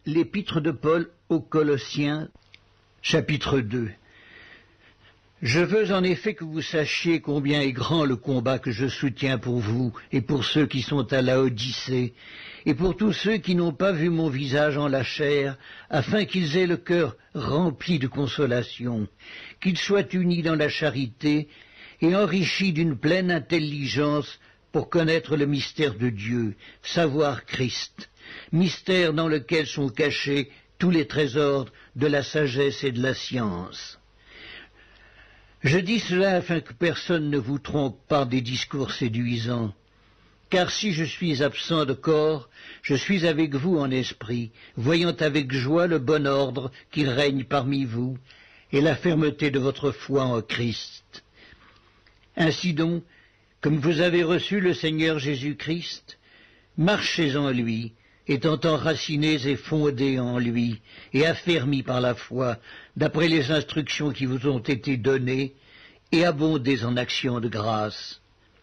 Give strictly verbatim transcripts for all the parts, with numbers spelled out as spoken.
L'épître de Paul aux Colossiens, chapitre deux. Je veux en effet que vous sachiez combien est grand le combat que je soutiens pour vous et pour ceux qui sont à Laodicée, et pour tous ceux qui n'ont pas vu mon visage en la chair, afin qu'ils aient le cœur rempli de consolation, qu'ils soient unis dans la charité et enrichis d'une pleine intelligence pour connaître le mystère de Dieu, savoir Christ, mystère dans lequel sont cachés tous les trésors de la sagesse et de la science. Je dis cela afin que personne ne vous trompe par des discours séduisants. Car si je suis absent de corps, je suis avec vous en esprit, voyant avec joie le bon ordre qui règne parmi vous, et la fermeté de votre foi en Christ. Ainsi donc, comme vous avez reçu le Seigneur Jésus-Christ, marchez en lui, étant enracinés et fondés en lui, et affermis par la foi, d'après les instructions qui vous ont été données, et abondez en actions de grâce.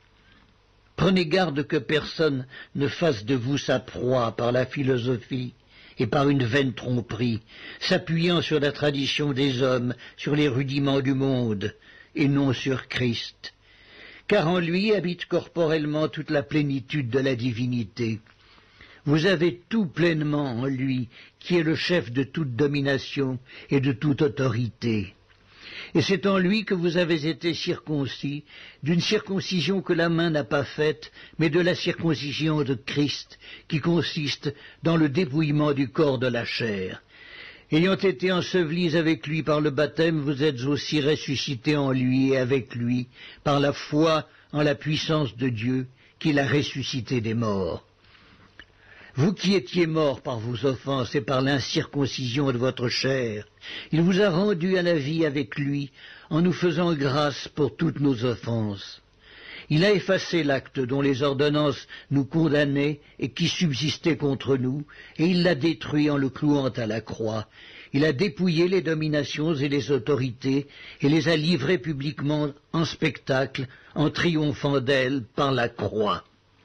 Prenez garde que personne ne fasse de vous sa proie par la philosophie et par une vaine tromperie, s'appuyant sur la tradition des hommes, sur les rudiments du monde, et non sur Christ. Car en lui habite corporellement toute la plénitude de la divinité. Vous avez tout pleinement en lui, qui est le chef de toute domination et de toute autorité. Et c'est en lui que vous avez été circoncis, d'une circoncision que la main n'a pas faite, mais de la circoncision de Christ, qui consiste dans le dépouillement du corps de la chair. Ayant été ensevelis avec lui par le baptême, vous êtes aussi ressuscités en lui et avec lui, par la foi en la puissance de Dieu, qui l'a ressuscité des morts. Vous qui étiez morts par vos offenses et par l'incirconcision de votre chair, il vous a rendus à la vie avec lui, en nous faisant grâce pour toutes nos offenses. Il a effacé l'acte dont les ordonnances nous condamnaient et qui subsistait contre nous, et il l'a détruit en le clouant à la croix. Il a dépouillé les dominations et les autorités, et les a livrées publiquement en spectacle, en triomphant d'elles par la croix.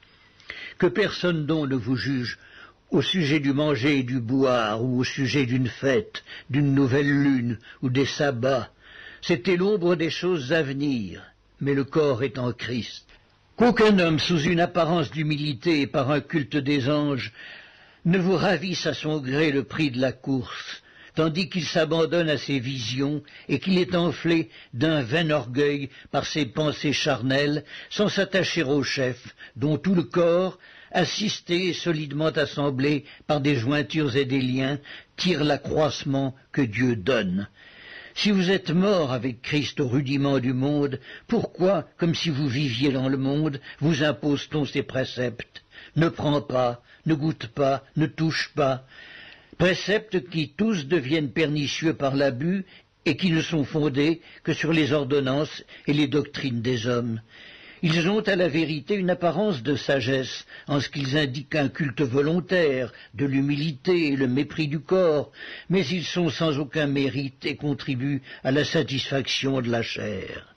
Que personne donc ne vous juge au sujet du manger et du boire, ou au sujet d'une fête, d'une nouvelle lune, ou des sabbats. C'était l'ombre des choses à venir, mais le corps est en Christ. Qu'aucun homme, sous une apparence d'humilité et par un culte des anges, ne vous ravisse à son gré le prix de la course, tandis qu'il s'abandonne à ses visions et qu'il est enflé d'un vain orgueil par ses pensées charnelles, sans s'attacher au chef, dont tout le corps, assisté et solidement assemblé par des jointures et des liens, tire l'accroissement que Dieu donne. Si vous êtes morts avec Christ au rudiment du monde, pourquoi, comme si vous viviez dans le monde, vous impose-t-on ces préceptes? Ne prends pas, ne goûte pas, ne touche pas. Préceptes qui tous deviennent pernicieux par l'abus et qui ne sont fondés que sur les ordonnances et les doctrines des hommes. Ils ont à la vérité une apparence de sagesse, en ce qu'ils indiquent un culte volontaire, de l'humilité et le mépris du corps, mais ils sont sans aucun mérite et contribuent à la satisfaction de la chair.